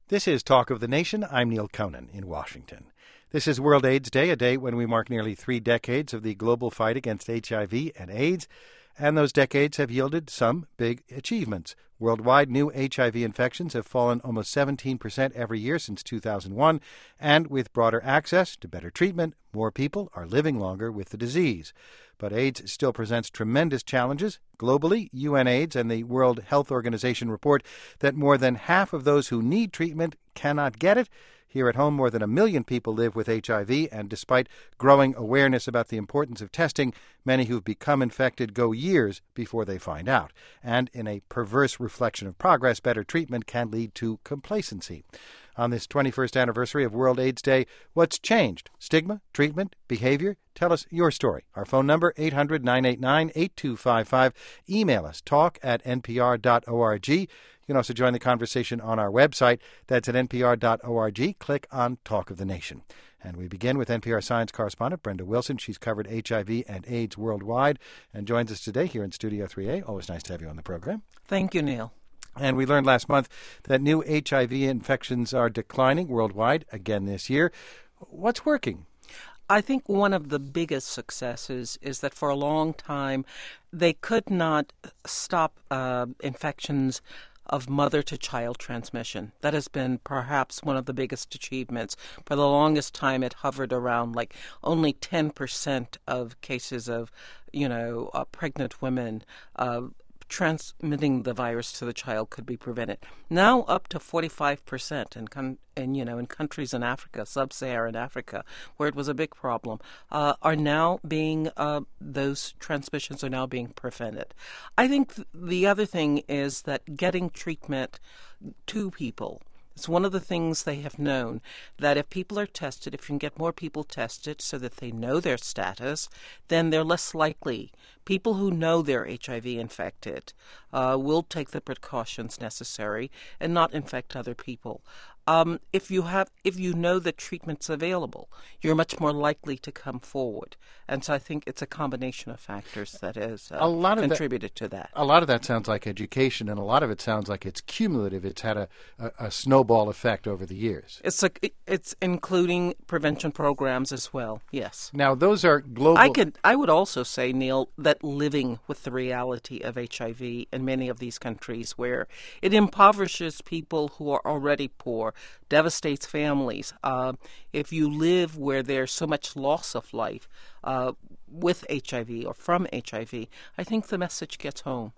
This is Talk of the Nation. I'm Neil Conan in Washington. This is World AIDS Day, a day when we mark nearly 3 decades of the global fight against HIV and AIDS, and those decades have yielded some big achievements. Worldwide, new HIV infections have fallen almost 17% every year since 2001, and with broader access to better treatment, more people are living longer with the disease. But AIDS still presents tremendous challenges. Globally, UNAIDS and the World Health Organization report that more than half of those who need treatment cannot get it. Here at home, more than 1 million people live with HIV, and despite growing awareness about the importance of testing, many who've become infected go years before they find out. And in a perverse reflection of progress, better treatment can lead to complacency. On this 21st anniversary of World AIDS Day, what's changed? Stigma, treatment, behavior? Tell us your story. Our phone number, 800-989-8255. Email us, talk@npr.org. You can also join the conversation on our website. That's at npr.org. Click on Talk of the Nation. And we begin with NPR science correspondent Brenda Wilson. She's covered HIV and AIDS worldwide and joins us today here in Studio 3A. Always nice to have you on the program. Thank you, Neil. And we learned last month that new HIV infections are declining worldwide again this year. What's working? I think one of the biggest successes is that for a long time they could not stop infections of mother-to-child transmission. That has been perhaps one of the biggest achievements. For the longest time, it hovered around like only 10% of cases of, pregnant women transmitting the virus to the child could be prevented. Now up to 45% in countries in Africa, sub-Saharan Africa, where it was a big problem, those transmissions are now being prevented. I think the other thing is that getting treatment to people. It's one of the things they have known, that if people are tested, if you can get more people tested so that they know their status, then they're less likely. People who know they're HIV infected will take the precautions necessary and not infect other people. If you know that treatment's available, you're much more likely to come forward. And so I think it's a combination of factors that has contributed to that. A lot of that sounds like education, and a lot of it sounds like it's cumulative. It's had a snowball effect over the years. It's including prevention programs as well, yes. Now, those are global. I would also say, Neil, that living with the reality of HIV in many of these countries where it impoverishes people who are already poor, devastates families. If you live where there's so much loss of life with HIV or from HIV, I think the message gets home.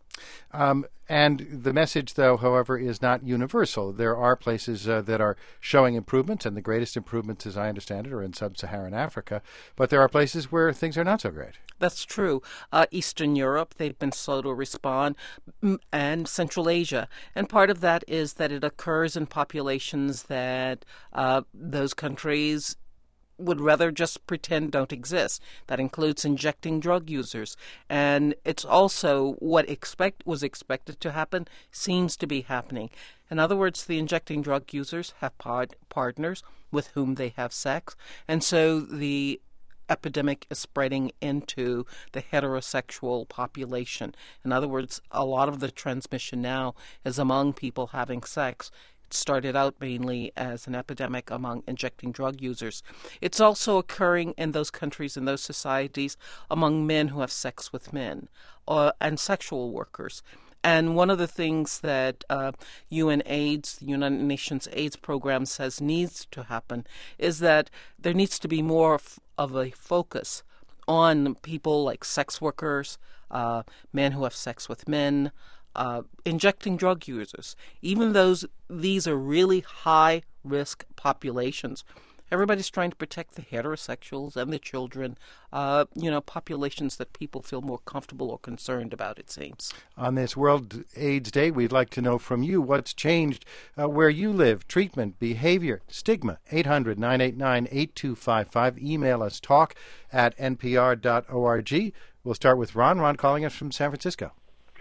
And the message, though, however, is not universal. There are places that are showing improvements, and the greatest improvements, as I understand it, are in sub-Saharan Africa. But there are places where things are not so great. That's true. Eastern Europe, they've been slow to respond, and Central Asia. And part of that is that it occurs in populations that those countries would rather just pretend don't exist. That includes injecting drug users. And it's also what was expected to happen seems to be happening. In other words, the injecting drug users have partners with whom they have sex. And so the epidemic is spreading into the heterosexual population. In other words, a lot of the transmission now is among people having sex. Started out mainly as an epidemic among injecting drug users. It's also occurring in those countries, in those societies, among men who have sex with men and sexual workers. And one of the things that UNAIDS, the United Nations AIDS Program, says needs to happen is that there needs to be more of a focus on people like sex workers, men who have sex with men, injecting drug users. Even these are really high-risk populations. Everybody's trying to protect the heterosexuals and the children, populations that people feel more comfortable or concerned about, it seems. On this World AIDS Day, we'd like to know from you what's changed where you live, treatment, behavior, stigma. 800-989-8255. Email us, talk@npr.org. We'll start with Ron. Ron calling us from San Francisco.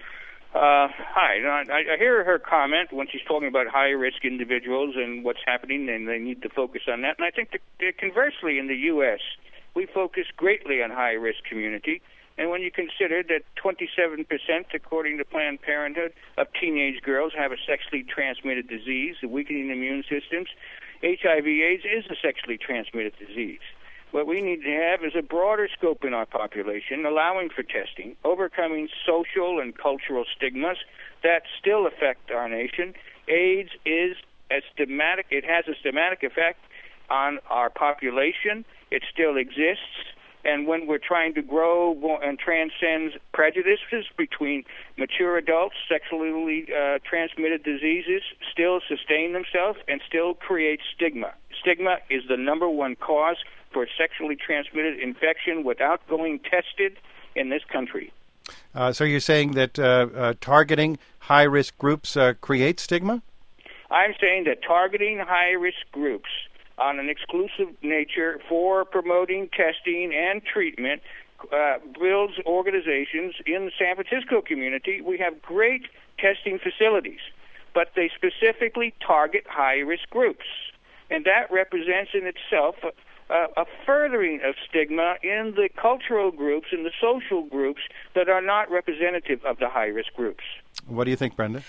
Hi. I hear her comment when she's talking about high-risk individuals and what's happening, and they need to focus on that. And I think that conversely, in the U.S., we focus greatly on high-risk community. And when you consider that 27%, according to Planned Parenthood, of teenage girls have a sexually transmitted disease, weakening immune systems, HIV/AIDS is a sexually transmitted disease. What we need to have is a broader scope in our population, allowing for testing, overcoming social and cultural stigmas that still affect our nation. AIDS is a stigmatic, it has a stigmatic effect on our population. It still exists. And when we're trying to grow and transcend prejudices between mature adults, sexually transmitted diseases still sustain themselves and still create stigma. Stigma is the number one cause for sexually transmitted infection without going tested in this country. So you're saying that targeting high-risk groups creates stigma? I'm saying that targeting high-risk groups on an exclusive nature for promoting testing and treatment builds organizations in the San Francisco community. We have great testing facilities, but they specifically target high-risk groups. And that represents in itself a furthering of stigma in the cultural groups and the social groups that are not representative of the high-risk groups. What do you think, Brenda?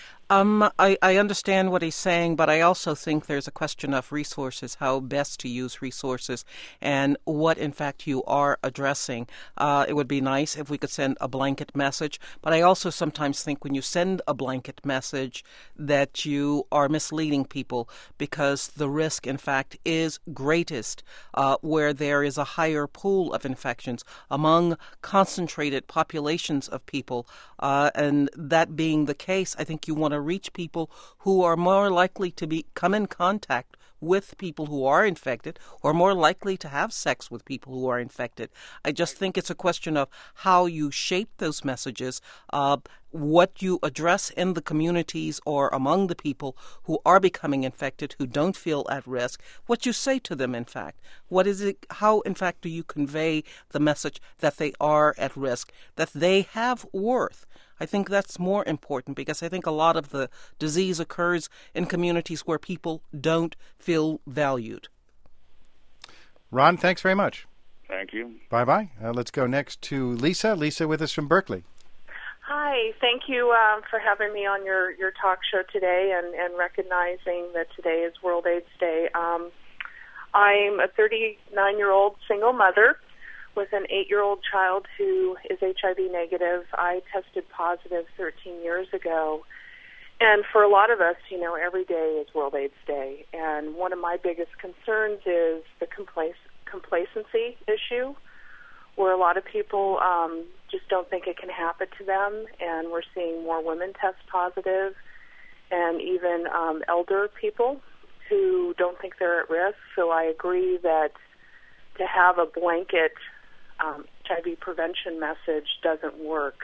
I understand what he's saying, but I also think there's a question of resources, how best to use resources, and what, in fact, you are addressing. It would be nice if we could send a blanket message, but I also sometimes think when you send a blanket message that you are misleading people because the risk, in fact, is greatest where there is a higher pool of infections among concentrated populations of people, and that being the case, I think you want to reach people who are more likely to come in contact with people who are infected or more likely to have sex with people who are infected. I just think it's a question of how you shape those messages, what you address in the communities or among the people who are becoming infected, who don't feel at risk, what you say to them, in fact. What is it? How, in fact, do you convey the message that they are at risk, that they have worth? I think that's more important because I think a lot of the disease occurs in communities where people don't feel valued. Ron, thanks very much. Thank you. Bye-bye. Let's go next to Lisa. Lisa with us from Berkeley. Hi. Thank you for having me on your talk show today and recognizing that today is World AIDS Day. I'm a 39-year-old single mother with an 8-year-old child who is HIV negative. I tested positive 13 years ago. And for a lot of us, every day is World AIDS Day. And one of my biggest concerns is the complacency issue, where a lot of people just don't think it can happen to them. And we're seeing more women test positive and even elder people who don't think they're at risk. So I agree that to have a blanket HIV prevention message doesn't work.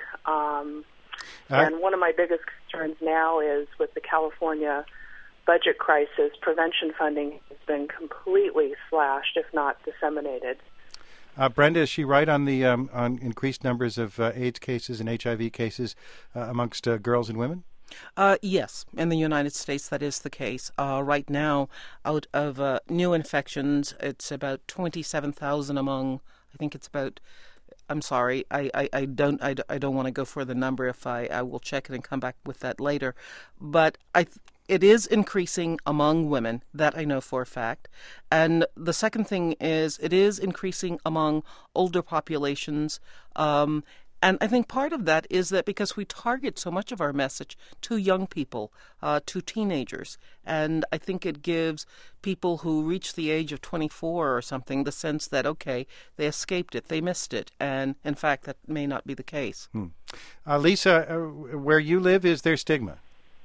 And one of my biggest concerns now is with the California budget crisis, prevention funding has been completely slashed, if not disseminated. Brenda, is she right on the on increased numbers of AIDS cases and HIV cases amongst girls and women? Yes, in the United States that is the case. Right now, out of new infections, it's about 27,000 among. I think it's about. I'm sorry. I don't want to go for the number. If I will check it and come back with that later. But it is increasing among women. That I know for a fact. And the second thing is it is increasing among older populations. And I think part of that is that because we target so much of our message to young people, to teenagers, and I think it gives people who reach the age of 24 or something the sense that, okay, they escaped it, they missed it, and in fact that may not be the case. Lisa, where you live, is there stigma?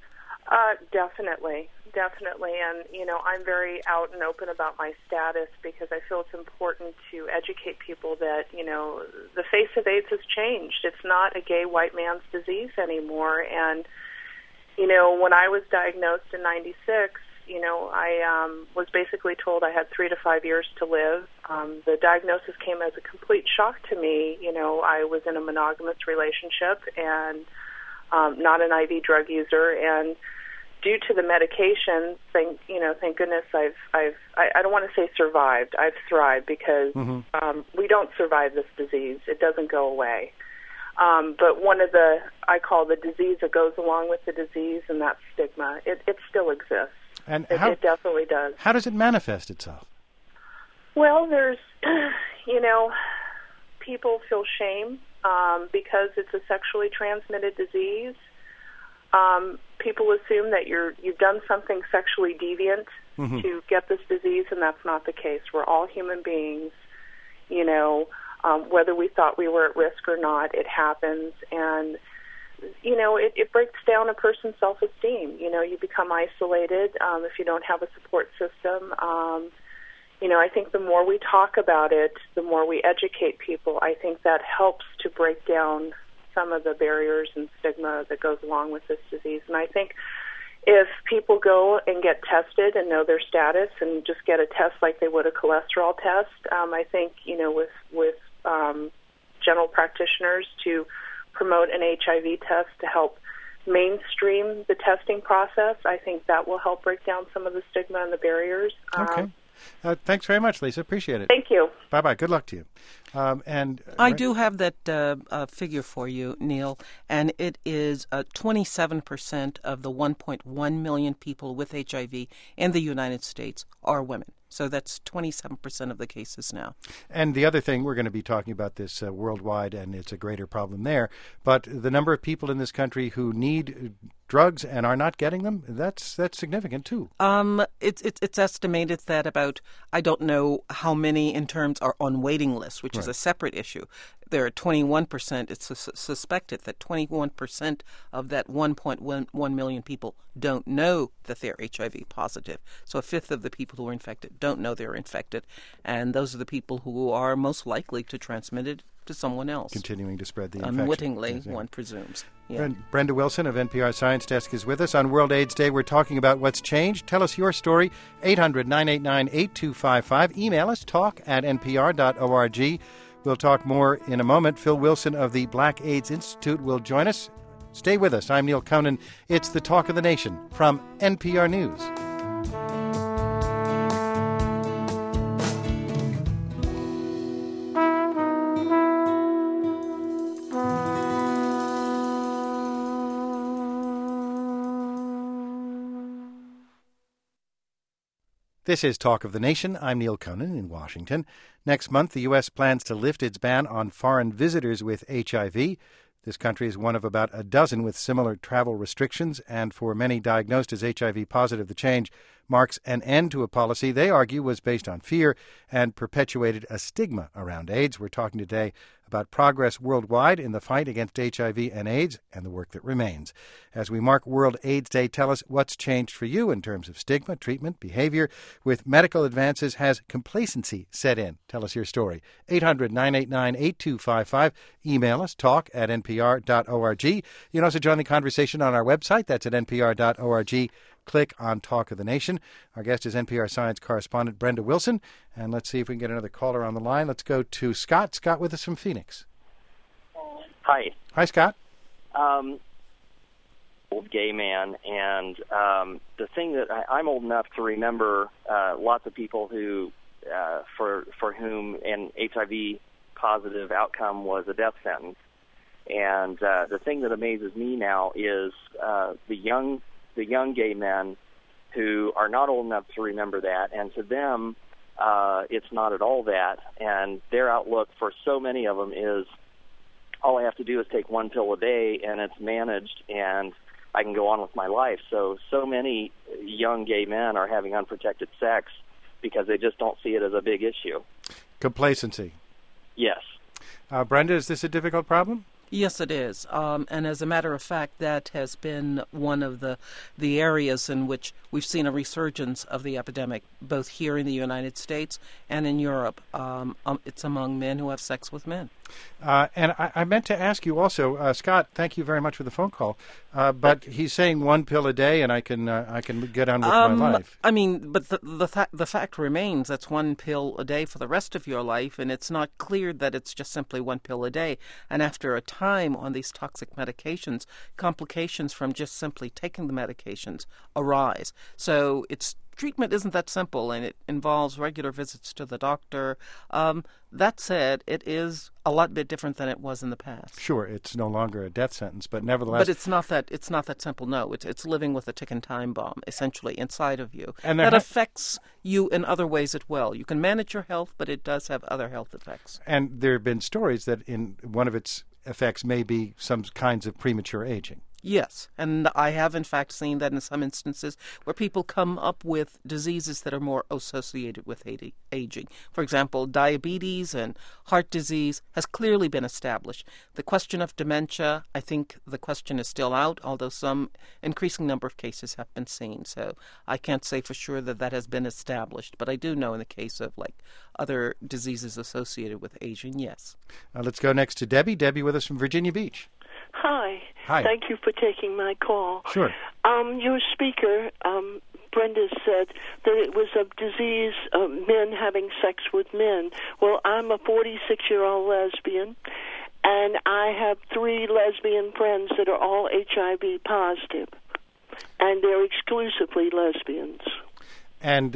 Definitely, and I'm very out and open about my status because I feel it's important to educate people that the face of AIDS has changed. It's not a gay white man's disease anymore. And when I was diagnosed in '96, I was basically told I had 3 to 5 years to live. The diagnosis came as a complete shock to me. I was in a monogamous relationship and not an IV drug user, and due to the medication, thank goodness I don't want to say survived. I've thrived because we don't survive this disease. It doesn't go away. But I call the disease that goes along with the disease, and that's stigma. It still exists. And it definitely does. How does it manifest itself? Well, there's, people feel shame because it's a sexually transmitted disease. People assume that you've done something sexually deviant to get this disease, and that's not the case. We're all human beings, whether we thought we were at risk or not, it happens. And, it breaks down a person's self-esteem. You become isolated if you don't have a support system. I think the more we talk about it, the more we educate people, I think that helps to break down some of the barriers and stigma that goes along with this disease. And I think if people go and get tested and know their status and just get a test like they would a cholesterol test, I think, with general practitioners to promote an HIV test to help mainstream the testing process, I think that will help break down some of the stigma and the barriers. Okay. Thanks very much, Lisa. Appreciate it. Thank you. Bye-bye. Good luck to you. I do have that figure for you, Neil, and it is 27% of the 1.1 million people with HIV in the United States are women. So that's 27% of the cases now. And the other thing, we're going to be talking about this worldwide, and it's a greater problem there, but the number of people in this country who need drugs and are not getting them, that's significant too. It's estimated that about, I don't know how many in terms are on waiting lists, which is a separate issue. There are 21%. It's suspected that 21% of that 1.1 million people don't know that they're HIV positive. So a fifth of the people who are infected don't know they're infected. And those are the people who are most likely to transmit it to someone else. Continuing to spread the infection. Unwittingly, one presumes. Yeah. Brenda Wilson of NPR Science Desk is with us. On World AIDS Day, we're talking about what's changed. Tell us your story, 800-989-8255. Email us, talk@npr.org. We'll talk more in a moment. Phil Wilson of the Black AIDS Institute will join us. Stay with us. I'm Neil Conan. It's the Talk of the Nation from NPR News. This is Talk of the Nation. I'm Neil Conan in Washington. Next month, the U.S. plans to lift its ban on foreign visitors with HIV. This country is one of about a dozen with similar travel restrictions, and for many diagnosed as HIV positive, the change marks an end to a policy they argue was based on fear and perpetuated a stigma around AIDS. We're talking today about progress worldwide in the fight against HIV and AIDS and the work that remains. As we mark World AIDS Day, tell us what's changed for you in terms of stigma, treatment, behavior. With medical advances, has complacency set in? Tell us your story. 800-989-8255. Email us, talk@npr.org. You can also join the conversation on our website. That's at npr.org. Click on Talk of the Nation. Our guest is NPR science correspondent Brenda Wilson. And let's see if we can get another caller on the line. Let's go to Scott. Scott with us from Phoenix. Hi. Hi, Scott. Old gay man, and the thing that I'm old enough to remember lots of people who, for whom an HIV positive outcome was a death sentence. And the thing that amazes me now is the young gay men who are not old enough to remember that, and to them, it's not at all that. And their outlook for so many of them is, all I have to do is take one pill a day, and it's managed, and I can go on with my life. So many young gay men are having unprotected sex because they just don't see it as a big issue. Complacency. Yes. Brenda, is this a difficult problem? Yes, it is. And as a matter of fact, that has been one of the areas in which we've seen a resurgence of the epidemic, both here in the United States and in Europe. It's among men who have sex with men. And I meant to ask you also, Scott, thank you very much for the phone call, but he's saying one pill a day and I can get on with my life. I mean, but the fact remains that's one pill a day for the rest of your life, and it's not clear that it's just simply one pill a day. And after a time on these toxic medications, complications from just simply taking the medications arise. So it's treatment isn't that simple, and it involves regular visits to the doctor. That said, it is a lot bit different than it was in the past. Sure, it's no longer a death sentence, but nevertheless... But it's not that simple, no. It's living with a ticking time bomb, essentially, inside of you. And that affects you in other ways as well. You can manage your health, but it does have other health effects. And there have been stories that in one of its effects may be some kinds of premature aging. Yes, and I have in fact seen that in some instances where people come up with diseases that are more associated with aging. For example, diabetes and heart disease has clearly been established. The question of dementia, I think the question is still out, although some increasing number of cases have been seen. So I can't say for sure that that has been established, but I do know in the case of like other diseases associated with aging, yes. Let's go next to Debbie. Debbie with us from Virginia Beach. Hi. Hi. Thank you for taking my call. Sure. Your speaker, Brenda, said that it was a disease of men having sex with men. Well, I'm a 46-year-old lesbian, and I have 3 lesbian friends that are all HIV positive, and they're exclusively lesbians. And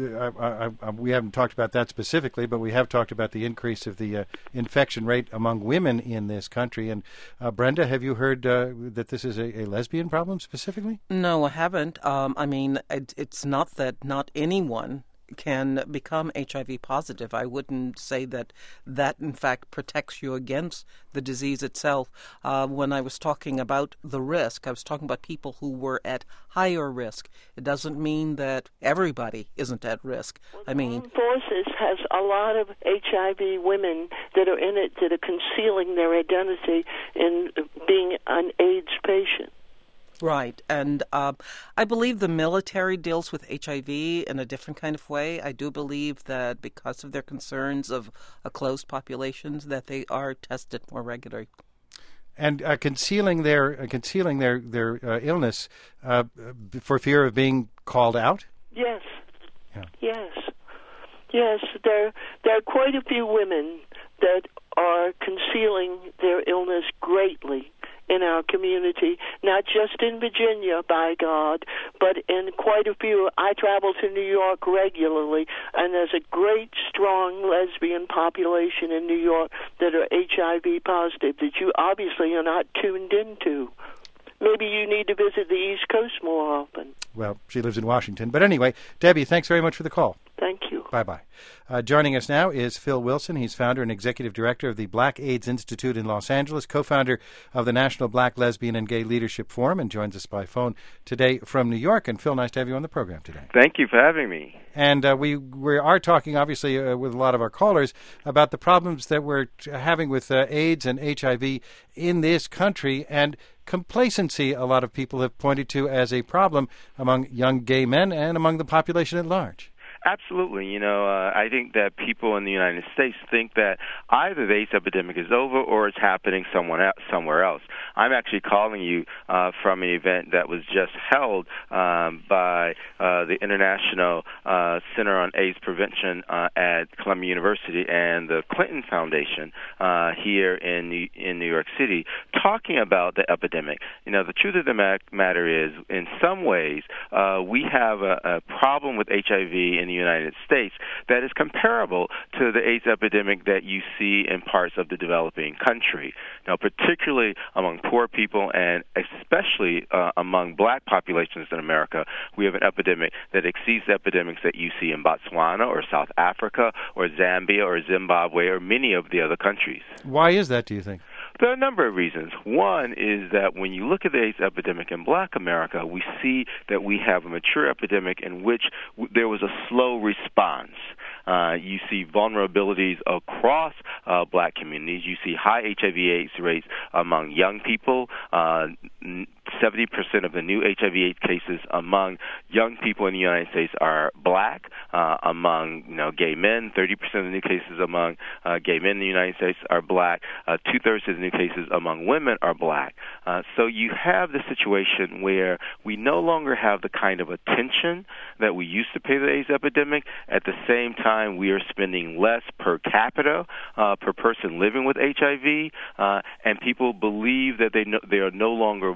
we haven't talked about that specifically, but we have talked about the increase of the infection rate among women in this country. And Brenda, have you heard that this is a lesbian problem specifically? No, I haven't. I mean, it's not that not anyone can become HIV positive. I wouldn't say that in fact protects you against the disease itself. When I was talking about the risk, I was talking about people who were at higher risk. It doesn't mean that everybody isn't at risk. I mean, Armed Forces has a lot of HIV women that are in it that are concealing their identity in being an AIDS patient. Right, and I believe the military deals with HIV in a different kind of way. I do believe that because of their concerns of a closed populations, that they are tested more regularly. And concealing their illness for fear of being called out? Yes. Yeah. Yes. There are quite a few women that are concealing their illness greatly in our community, not just in Virginia, by God, but in quite a few. I travel to New York regularly, and there's a great, strong lesbian population in New York that are HIV positive that you obviously are not tuned into. Maybe you need to visit the East Coast more often. Well, she lives in Washington. But anyway, Debbie, thanks very much for the call. Thank you. Bye-bye. Joining us now is Phil Wilson. He's founder and executive director of the Black AIDS Institute in Los Angeles, co-founder of the National Black, Lesbian, and Gay Leadership Forum, and joins us by phone today from New York. And Phil, nice to have you on the program today. Thank you for having me. And we are talking, obviously, with a lot of our callers about the problems that we're having with AIDS and HIV in this country, and complacency a lot of people have pointed to as a problem among young gay men and among the population at large. Absolutely. I think that people in the United States think that either the AIDS epidemic is over or it's happening somewhere else. I'm actually calling you from an event that was just held by the International Center on AIDS Prevention at Columbia University and the Clinton Foundation here in New York City, talking about the epidemic. The truth of the matter is, in some ways, we have a problem with HIV in the United States that is comparable to the AIDS epidemic that you see in parts of the developing country. Now, particularly among poor people and especially among black populations in America, we have an epidemic that exceeds the epidemics that you see in Botswana or South Africa or Zambia or Zimbabwe or many of the other countries. Why is that, do you think? There are a number of reasons. One is that when you look at the AIDS epidemic in black America, we see that we have a mature epidemic in which there was a slow response. You see vulnerabilities across black communities. You see high HIV/AIDS rates among young people. 70% of the new HIV/AIDS cases among young people in the United States are black. Among gay men, 30% of the new cases among gay men in the United States are black. 2/3 of the new cases among women are black. So you have the situation where we no longer have the kind of attention that we used to pay to the AIDS epidemic. At the same time, we are spending less per capita per person living with HIV, and people believe that they are no longer vulnerable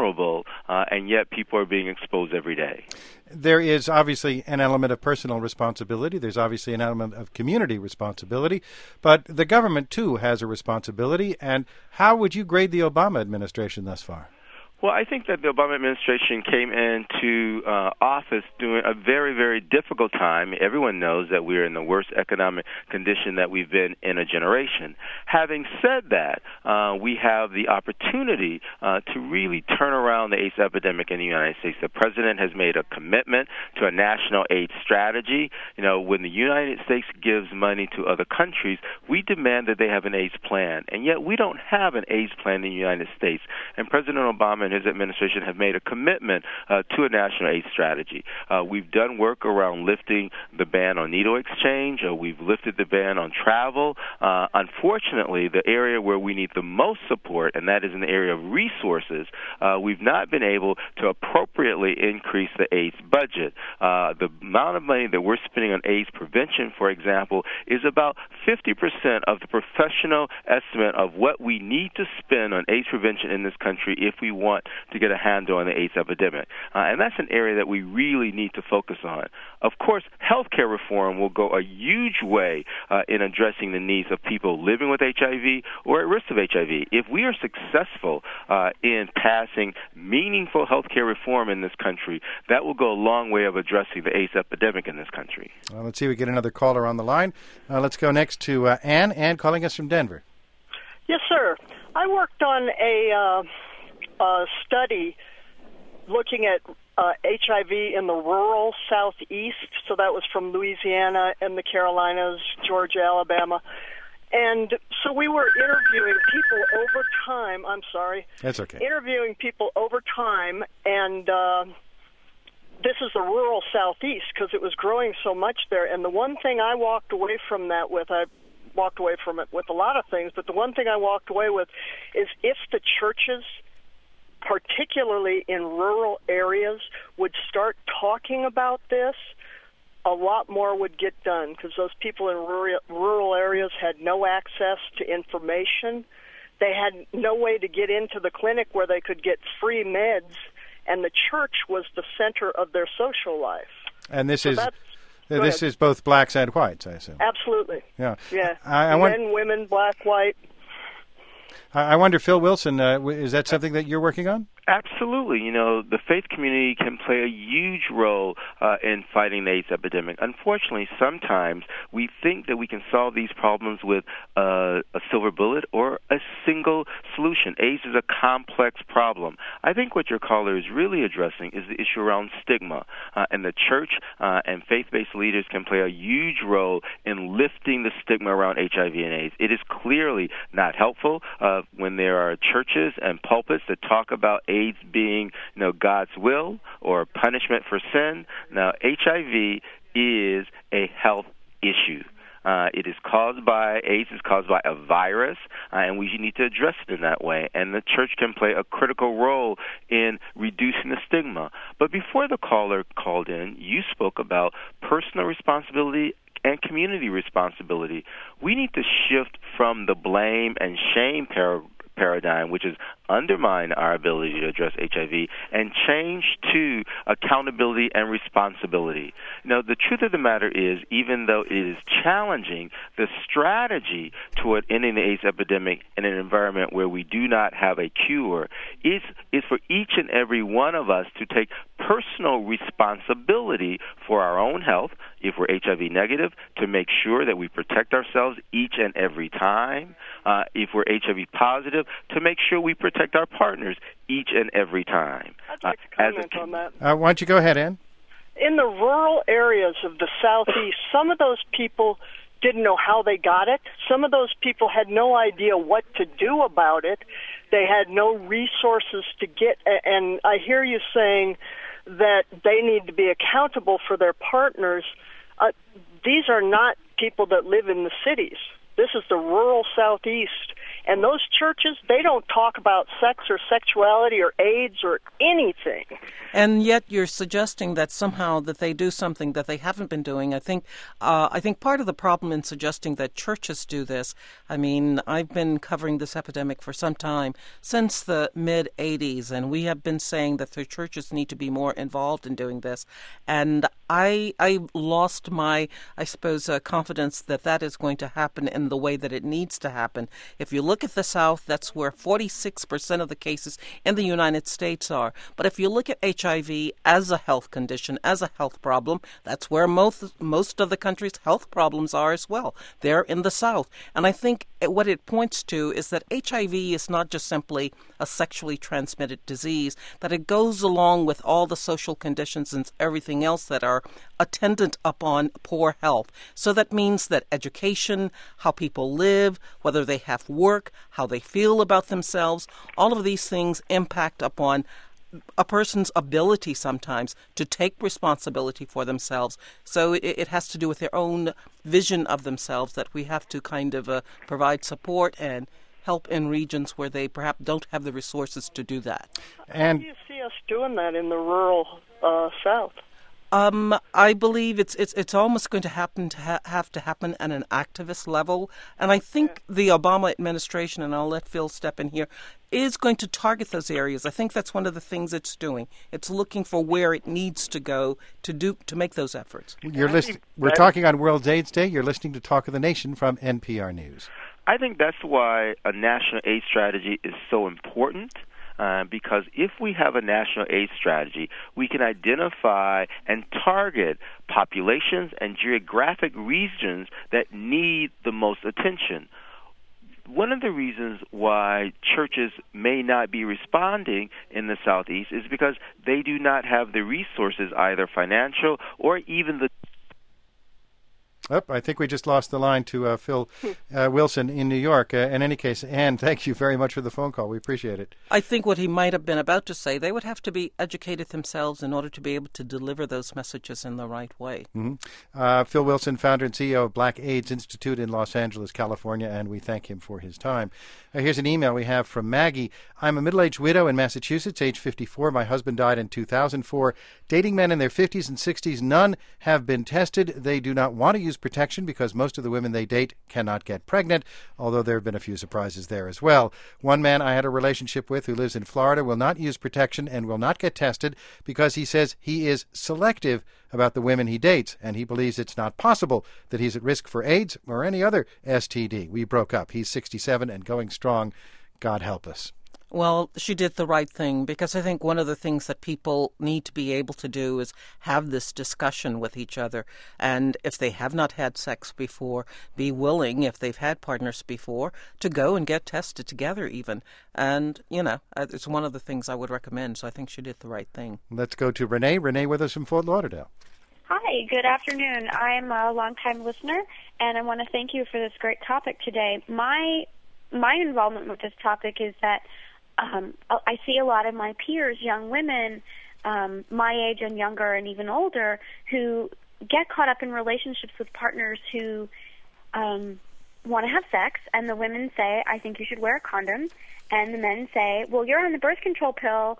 vulnerable, and yet people are being exposed every day. There is obviously an element of personal responsibility. There's obviously an element of community responsibility. But the government, too, has a responsibility. And how would you grade the Obama administration thus far? Well, I think that the Obama administration came into office during a very, very difficult time. Everyone knows that we're in the worst economic condition that we've been in a generation. Having said that, we have the opportunity to really turn around the AIDS epidemic in the United States. The president has made a commitment to a national AIDS strategy. You know, when the United States gives money to other countries, we demand that they have an AIDS plan. And yet we don't have an AIDS plan in the United States. And President Obama and his administration have made a commitment to a national AIDS strategy. We've done work around lifting the ban on needle exchange. We've lifted the ban on travel. Unfortunately, the area where we need the most support, and that is in the area of resources, we've not been able to appropriately increase the AIDS budget. The amount of money that we're spending on AIDS prevention, for example, is about 50% of the professional estimate of what we need to spend on AIDS prevention in this country if we want to get a handle on the AIDS epidemic. And that's an area that we really need to focus on. Of course, healthcare reform will go a huge way in addressing the needs of people living with HIV or at risk of HIV. If we are successful in passing meaningful healthcare reform in this country, that will go a long way of addressing the AIDS epidemic in this country. Well, let's see if we get another caller on the line. Let's go next to Ann. Ann calling us from Denver. Yes, sir. I worked on a study looking at HIV in the rural southeast, so that was from Louisiana and the Carolinas, Georgia, Alabama. And so we were interviewing people over time. I'm sorry. That's okay. Interviewing people over time, and this is the rural southeast because it was growing so much there. And the one thing I walked away from that with, I walked away from it with a lot of things, but the one thing I walked away with is if the churches, particularly in rural areas, would start talking about this, a lot more would get done because those people in rural areas had no access to information. They had no way to get into the clinic where they could get free meds, and the church was the center of their social life. And this is both blacks and whites, I assume. Absolutely. Yeah. Yeah. Men, women, black, white. I wonder, Phil Wilson, is that something that you're working on? Absolutely. You know, the faith community can play a huge role in fighting the AIDS epidemic. Unfortunately, sometimes we think that we can solve these problems with a silver bullet or a single solution. AIDS is a complex problem. I think what your caller is really addressing is the issue around stigma. And the church and faith-based leaders can play a huge role in lifting the stigma around HIV and AIDS. It is clearly not helpful when there are churches and pulpits that talk about AIDS being, God's will or punishment for sin. Now, HIV is a health issue. AIDS is caused by a virus, and we need to address it in that way. And the church can play a critical role in reducing the stigma. But before the caller called in, you spoke about personal responsibility and community responsibility. We need to shift from the blame and shame paradigm, which has undermined our ability to address HIV, and change to accountability and responsibility. The truth of the matter is, even though it is challenging, the strategy toward ending the AIDS epidemic in an environment where we do not have a cure is for each and every one of us to take personal responsibility for our own health, if we're HIV negative, to make sure that we protect ourselves each and every time. If we're HIV positive, to make sure we protect our partners each and every time. I'd like to comment on that. Why don't you go ahead, Ann? In the rural areas of the southeast, some of those people didn't know how they got it. Some of those people had no idea what to do about it. They had no resources to get, and I hear you saying that they need to be accountable for their partners. These are not people that live in the cities. This is the rural southeast, And those churches, they don't talk about sex or sexuality or AIDS or anything. And yet you're suggesting that somehow that they do something that they haven't been doing. I think part of the problem in suggesting that churches do this, I mean, I've been covering this epidemic for some time, since the mid-'80s, and we have been saying that the churches need to be more involved in doing this. And I lost my, I suppose, confidence that that is going to happen in the way that it needs to happen. If you look at the South, that's where 46% of the cases in the United States are. But if you look at HIV as a health condition, as a health problem, that's where most of the country's health problems are as well. They're in the South. And I think what it points to is that HIV is not just simply a sexually transmitted disease, that it goes along with all the social conditions and everything else that are attendant upon poor health. So that means that education, how people live, whether they have work, how they feel about themselves, all of these things impact upon a person's ability sometimes to take responsibility for themselves. So it has to do with their own vision of themselves, that we have to kind of provide support and help in regions where they perhaps don't have the resources to do that. And how do you see us doing that in the rural South? I believe it's almost going to have to happen at an activist level, and I think the Obama administration, and I'll let Phil step in here, is going to target those areas. I think that's one of the things it's doing. It's looking for where it needs to go to make those efforts. We're talking on World AIDS Day. You're listening to Talk of the Nation from NPR News. I think that's why a national AIDS strategy is so important. Because if we have a national AIDS strategy, we can identify and target populations and geographic regions that need the most attention. One of the reasons why churches may not be responding in the Southeast is because they do not have the resources, either financial or even the... I think we just lost the line to Phil Wilson in New York. In any case, Anne, thank you very much for the phone call. We appreciate it. I think what he might have been about to say, they would have to be educated themselves in order to be able to deliver those messages in the right way. Mm-hmm. Phil Wilson, founder and CEO of Black AIDS Institute in Los Angeles, California, and we thank him for his time. Here's an email we have from Maggie. I'm a middle-aged widow in Massachusetts, age 54. My husband died in 2004. Dating men in their 50s and 60s, none have been tested. They do not want to use protection because most of the women they date cannot get pregnant, although there have been a few surprises there as well. One man I had a relationship with who lives in Florida will not use protection and will not get tested because he says he is selective about the women he dates, and he believes it's not possible that he's at risk for AIDS or any other STD. We broke up. He's 67 and going strong. God help us. Well, she did the right thing, because I think one of the things that people need to be able to do is have this discussion with each other. And if they have not had sex before, be willing, if they've had partners before, to go and get tested together even. And, it's one of the things I would recommend. So I think she did the right thing. Let's go to Renee. Renee with us from Fort Lauderdale. Hi, good afternoon. I'm a longtime listener, and I want to thank you for this great topic today. My involvement with this topic is that I see a lot of my peers, young women, my age and younger and even older, who get caught up in relationships with partners who want to have sex, and the women say, I think you should wear a condom, and the men say, well, you're on the birth control pill,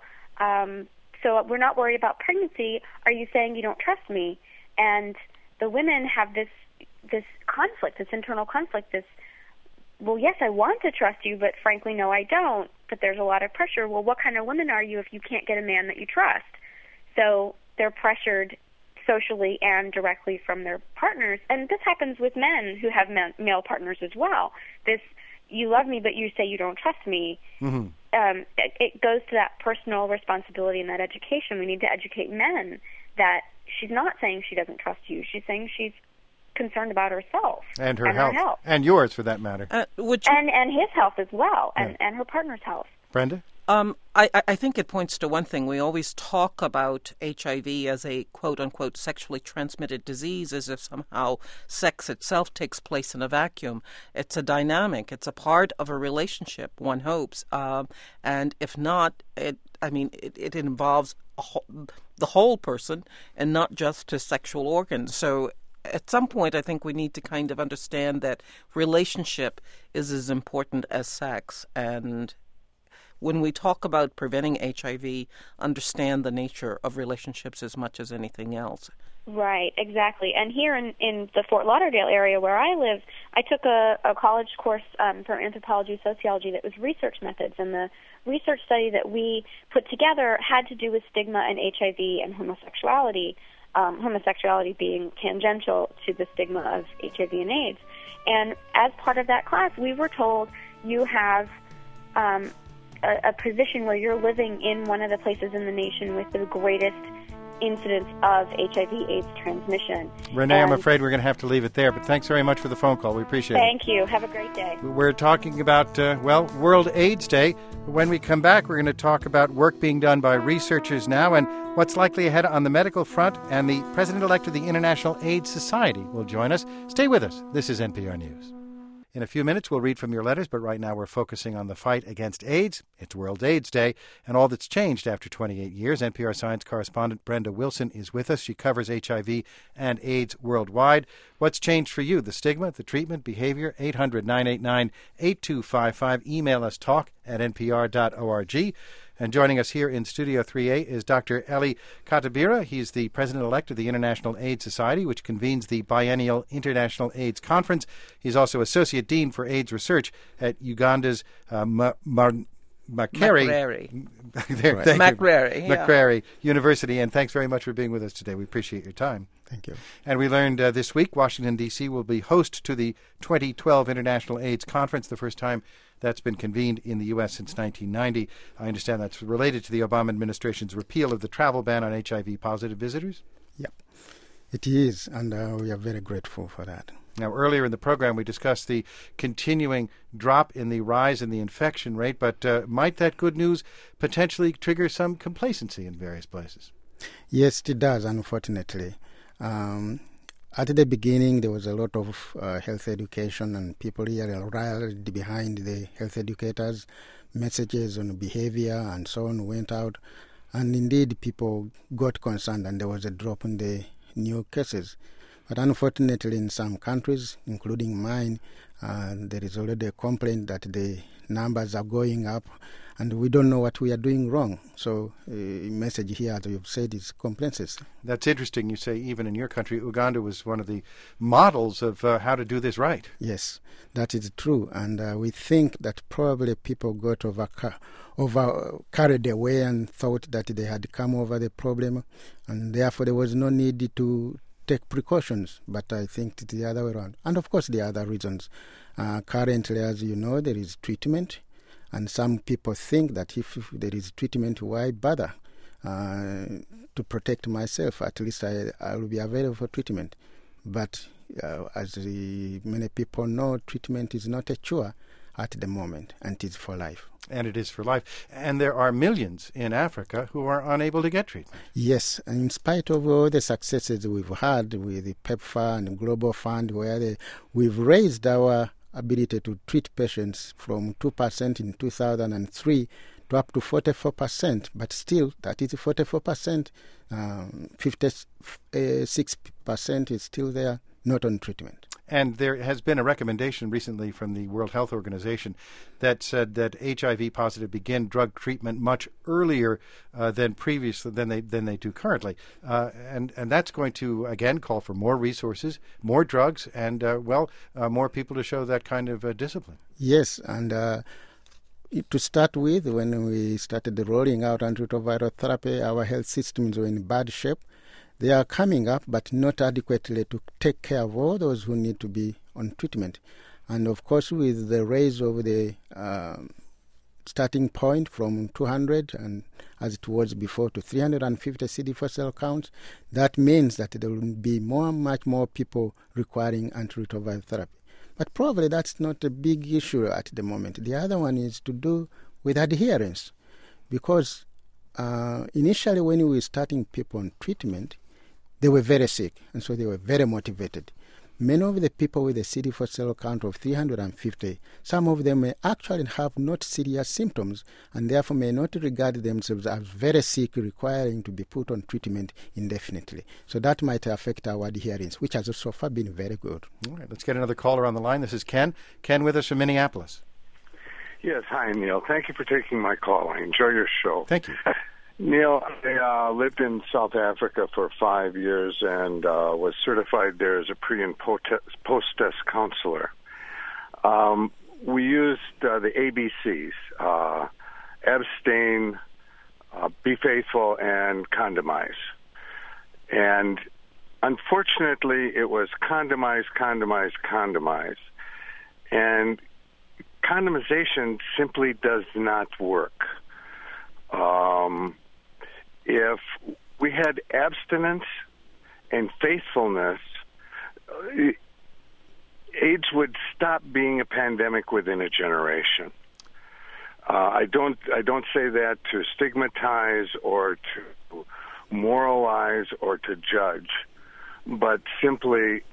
so we're not worried about pregnancy. Are you saying you don't trust me? And the women have this conflict, this internal conflict, well, yes, I want to trust you, but frankly, no, I don't. But there's a lot of pressure. Well, what kind of woman are you if you can't get a man that you trust? So they're pressured socially and directly from their partners. And this happens with men who have male partners as well. You love me, but you say you don't trust me. Mm-hmm. It goes to that personal responsibility and that education. We need to educate men that she's not saying she doesn't trust you. She's saying she's concerned about herself and her health, and yours for that matter, and his health as well, and her partner's health. Brenda? I think it points to one thing. We always talk about HIV as a quote-unquote sexually transmitted disease as if somehow sex itself takes place in a vacuum. It's a dynamic. It's a part of a relationship, one hopes. And if not, it involves the whole person and not just his sexual organs. So at some point, I think we need to kind of understand that relationship is as important as sex. And when we talk about preventing HIV, understand the nature of relationships as much as anything else. Right, exactly. And here in the Fort Lauderdale area where I live, I took a college course for anthropology, sociology that was research methods, and the research study that we put together had to do with stigma and HIV and homosexuality, homosexuality being tangential to the stigma of HIV and AIDS. And as part of that class, we were told you have a position where you're living in one of the places in the nation with the greatest incidence of HIV/AIDS transmission. Renee, I'm afraid we're going to have to leave it there, but thanks very much for the phone call. We appreciate it. Thank you. Have a great day. We're talking about, World AIDS Day. When we come back, we're going to talk about work being done by researchers now and what's likely ahead on the medical front, and the president-elect of the International AIDS Society will join us. Stay with us. This is NPR News. In a few minutes, we'll read from your letters, but right now we're focusing on the fight against AIDS. It's World AIDS Day, and all that's changed after 28 years. NPR science correspondent Brenda Wilson is with us. She covers HIV and AIDS worldwide. What's changed for you? The stigma, the treatment, behavior? 800-989-8255. Email us talk@npr.org. And joining us here in Studio 3A is Dr. Eli Katabira. He's the president-elect of the International AIDS Society, which convenes the biennial International AIDS Conference. He's also associate dean for AIDS research at Uganda's Makerere University. And thanks very much for being with us today. We appreciate your time. Thank you. And we learned this week Washington, D.C. will be host to the 2012 International AIDS Conference, the first time that's been convened in the U.S. since 1990. I understand that's related to the Obama administration's repeal of the travel ban on HIV-positive visitors? Yeah, it is, and we are very grateful for that. Now, earlier in the program, we discussed the continuing drop in the rise in the infection rate, but might that good news potentially trigger some complacency in various places? Yes, it does, unfortunately. At the beginning, there was a lot of health education, and people here rallied behind the health educators. Messages on behavior and so on went out, and indeed people got concerned, and there was a drop in the new cases. But unfortunately, in some countries, including mine, there is already a complaint that the numbers are going up, and we don't know what we are doing wrong. So a message here, as you've said, is complacency. That's interesting. You say even in your country, Uganda was one of the models of how to do this right. Yes, that is true. And we think that probably people got carried away and thought that they had come over the problem, and therefore there was no need to take precautions. But I think it's the other way around. And of course, the other reasons. Currently, as you know, there is treatment. And some people think that if there is treatment, why bother? To protect myself, at least I will be available for treatment. But as many people know, treatment is not a cure at the moment, and it is for life. And it is for life. And there are millions in Africa who are unable to get treatment. Yes, and in spite of all the successes we've had with the PEPFAR and Global Fund, where we've raised our ability to treat patients from 2% in 2003 to up to 44%, but still that is 44%, 56% is still there, not on treatment. And there has been a recommendation recently from the World Health Organization that said that HIV-positive begin drug treatment much earlier than they do currently, and that's going to again call for more resources, more drugs, and more people to show that kind of discipline. Yes, and to start with, when we started rolling out antiretroviral therapy, our health systems were in bad shape. They are coming up, but not adequately to take care of all those who need to be on treatment. And of course, with the raise of the starting point from 200, and as it was before, to 350 CD4 cell counts, that means that there will be much more people requiring antiretroviral therapy. But probably that's not a big issue at the moment. The other one is to do with adherence, because initially when we were starting people on treatment, they were very sick, and so they were very motivated. many of the people with a CD4 cell count of 350, some of them may actually have not serious symptoms and therefore may not regard themselves as very sick, requiring to be put on treatment indefinitely. So that might affect our adherence, which has so far been very good. All right, let's get another caller on the line. This is Ken. Ken with us from Minneapolis. Yes, hi, Neil. Thank you for taking my call. I enjoy your show. Thank you. Neil, I lived in South Africa for 5 years and was certified there as a pre- and post-test counselor. We used the ABCs, abstain, be faithful, and condomize. And unfortunately, it was condomize, condomize, condomize. And condomization simply does not work. If we had abstinence and faithfulness, AIDS would stop being a pandemic within a generation. I don't say that to stigmatize or to moralize or to judge, but simply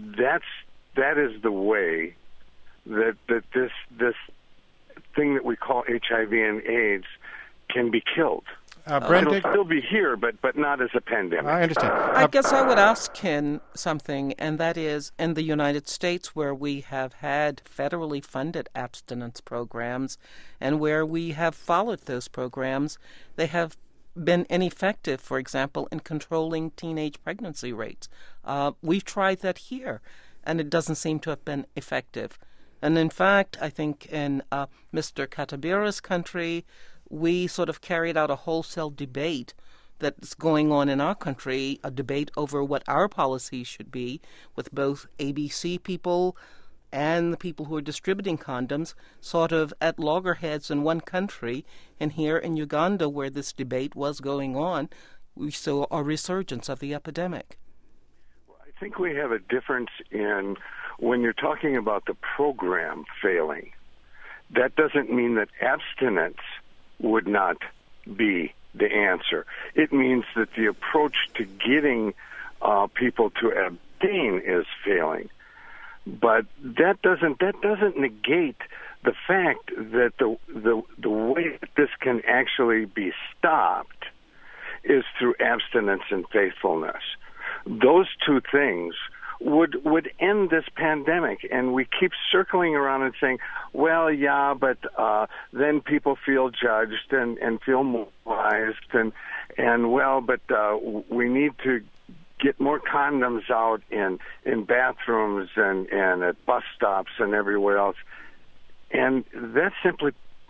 that is the way that this thing that we call HIV and AIDS can be killed. Brenda, it'll still be here, but not as a pandemic. I understand. I guess I would ask Ken something, and that is, in the United States, where we have had federally funded abstinence programs and where we have followed those programs, they have been ineffective, for example, in controlling teenage pregnancy rates. We've tried that here, and it doesn't seem to have been effective. And in fact, I think in Mr. Katabira's country, we sort of carried out a wholesale debate that's going on in our country, a debate over what our policies should be, with both ABC people and the people who are distributing condoms sort of at loggerheads in one country. And here in Uganda, where this debate was going on, we saw a resurgence of the epidemic. I think we have a difference in when you're talking about the program failing. That doesn't mean that abstinence would not be the answer. It means that the approach to getting people to abstain is failing. But that doesn't negate the fact that the way that this can actually be stopped is through abstinence and faithfulness. Those two things would end this pandemic, and we keep circling around and saying, well, yeah, but then people feel judged and feel moralized, and well, but we need to get more condoms out in bathrooms and at bus stops and everywhere else. And that's simply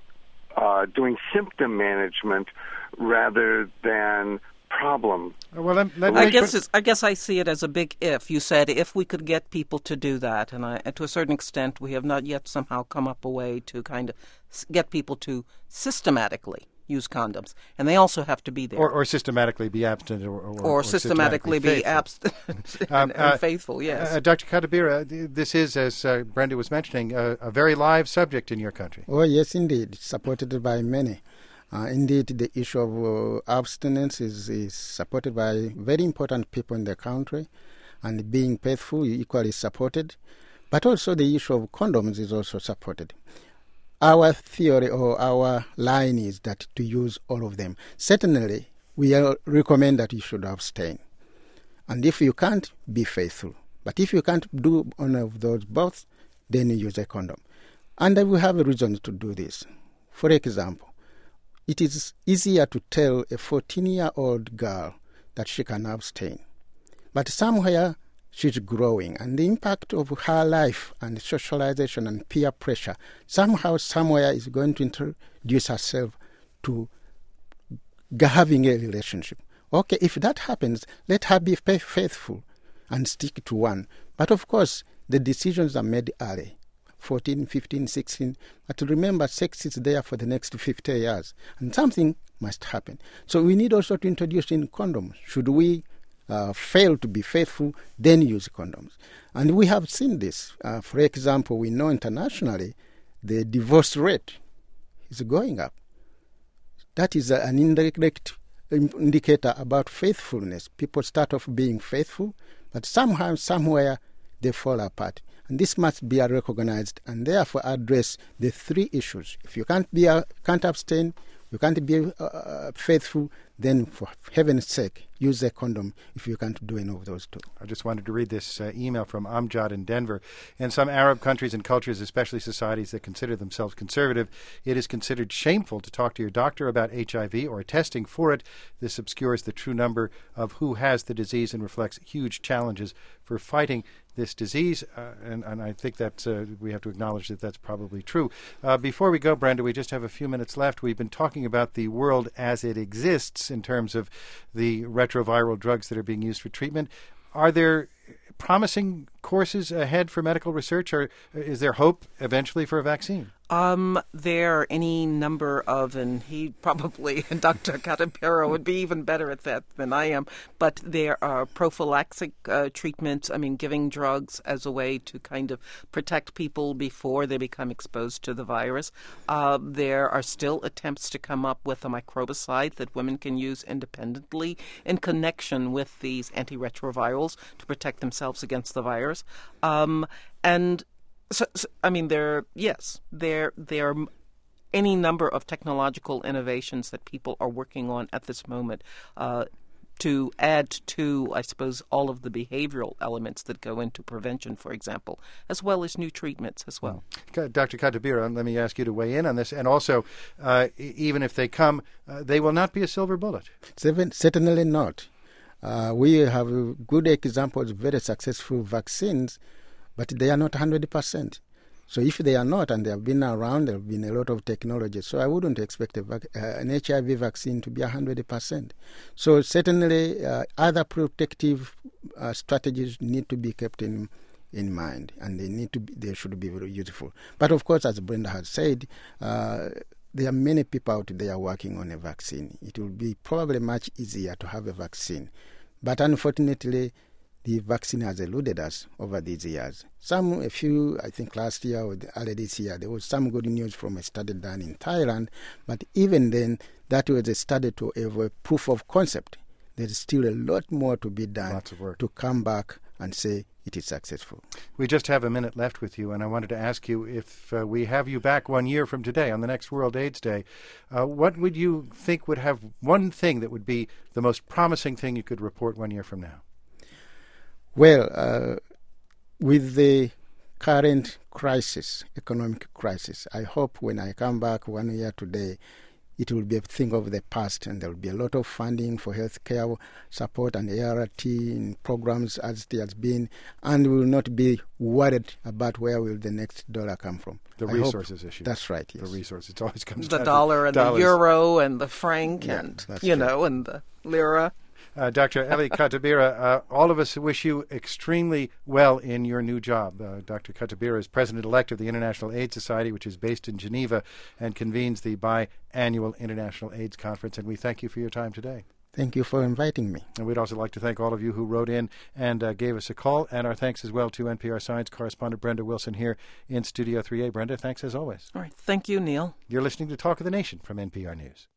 doing symptom management rather than problem. Well, I guess I see it as a big if. You said if we could get people to do that, and to a certain extent, we have not yet somehow come up a way to kind of get people to systematically use condoms, and they also have to be there, or systematically be abstinent, or systematically be abstinent and faithful. Yes, Dr. Katabira, this is, as Brenda was mentioning, a very live subject in your country. Oh yes, indeed, supported by many. Indeed, the issue of abstinence is supported by very important people in the country, and being faithful equally supported. But also the issue of condoms is also supported. Our theory or our line is that to use all of them. Certainly, we recommend that you should abstain. And if you can't, be faithful. But if you can't do one of those both, then you use a condom. And we have reasons to do this. For example, it is easier to tell a 14-year-old girl that she can abstain. But somewhere she's growing, and the impact of her life and socialization and peer pressure somehow, somewhere is going to introduce herself to having a relationship. Okay, if that happens, let her be faithful and stick to one. But of course, the decisions are made early. 14, 15, 16. But remember, sex is there for the next 50 years, and something must happen. So we need also to introduce in condoms. Should we fail to be faithful, then use condoms. And we have seen this. For example, we know internationally the divorce rate is going up. That is an indirect indicator about faithfulness. People start off being faithful, but somehow, somewhere, they fall apart. And this must be recognized and therefore address the three issues. If you can't abstain, you can't be faithful, then for heaven's sake, use a condom if you can't do any of those two. I just wanted to read this email from Amjad in Denver. In some Arab countries and cultures, especially societies that consider themselves conservative, it is considered shameful to talk to your doctor about HIV or testing for it. This obscures the true number of who has the disease and reflects huge challenges for fighting this disease, and I think that we have to acknowledge that that's probably true. Before we go, Brenda, we just have a few minutes left. We've been talking about the world as it exists in terms of the retroviral drugs that are being used for treatment. Are there promising courses ahead for medical research, or is there hope eventually for a vaccine? There are any number of, and he probably, and Dr. Catabero would be even better at that than I am, but there are prophylactic treatments, giving drugs as a way to kind of protect people before they become exposed to the virus. There are still attempts to come up with a microbicide that women can use independently in connection with these antiretrovirals to protect themselves against the virus. There are any number of technological innovations that people are working on at this moment to add to, I suppose, all of the behavioral elements that go into prevention, for example, as well as new treatments as well. Dr. Catabero, let me ask you to weigh in on this. And also, even if they come, they will not be a silver bullet. Certainly not. We have good examples of very successful vaccines, but they are not 100%. So if they are not, and they have been around, there have been a lot of technology. So I wouldn't expect an HIV vaccine to be 100%. So certainly other protective strategies need to be kept in mind, and they should be very useful. But of course, as Brenda has said, there are many people out there working on a vaccine. It will be probably much easier to have a vaccine. But unfortunately, the vaccine has eluded us over these years. I think last year or early this year, there was some good news from a study done in Thailand, but even then, that was a study to have a proof of concept. There is still a lot more to be done to come back and say it is successful. We just have a minute left with you, and I wanted to ask you, if we have you back 1 year from today on the next World AIDS Day, what would you think would have one thing that would be the most promising thing you could report 1 year from now? Well, with the current economic crisis, I hope when I come back 1 year today, it will be a thing of the past, and there will be a lot of funding for healthcare support and ART in programs as it has been, and we will not be worried about where will the next dollar come from. The resources issue. That's right, yes. The resources. It always comes the down dollar to and dollars. The euro and the franc and, and the lira. Dr. Eli Catabero, all of us wish you extremely well in your new job. Dr. Catabero is president-elect of the International AIDS Society, which is based in Geneva and convenes the biannual International AIDS Conference, and we thank you for your time today. Thank you for inviting me. And we'd also like to thank all of you who wrote in and gave us a call, and our thanks as well to NPR Science correspondent Brenda Wilson here in Studio 3A. Brenda, thanks as always. All right. Thank you, Neil. You're listening to Talk of the Nation from NPR News.